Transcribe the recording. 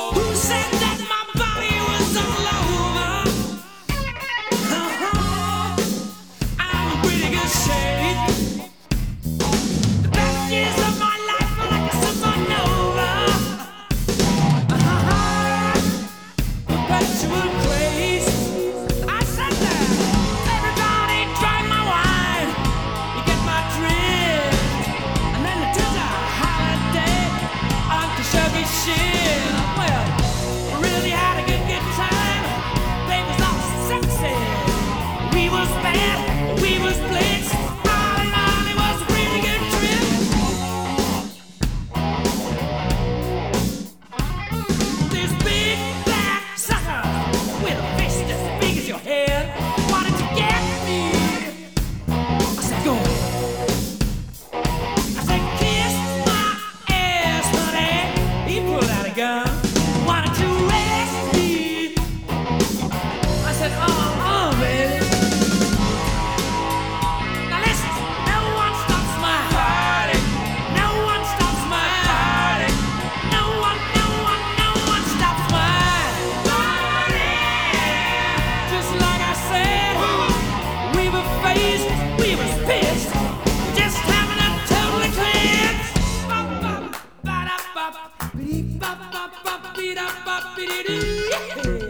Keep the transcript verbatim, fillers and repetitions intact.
Who said that my body was all over? Uh-huh. I'm in pretty good shape. The best years of my life are like a supernova. Uh-huh. Perpetual craze. I said that. Everybody drank my wine. You get my drift. And then it took a holiday on Khashoggi shit. Well, we really had a good, good time. They was all sexy. We was bad. We was blitzed. All in all, it was a really good trip. This big black sucker with a fist as big as your head wanted to get me. I said, go. I said, kiss my ass, honey. He pulled out a gun, wanted to arrest me. I said, uh, uh, baby. Now listen, no one stops my party. No one stops my party. No one, no one, no one stops my party. Just like I said, we were faced, we was pissed, just having a total eclipse. Bop, bop, ba-da-bop, biddy, bop, bop, bop, biddy, bop, biddy, doo.